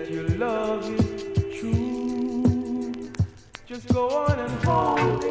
your love is true. Just go on and hold it.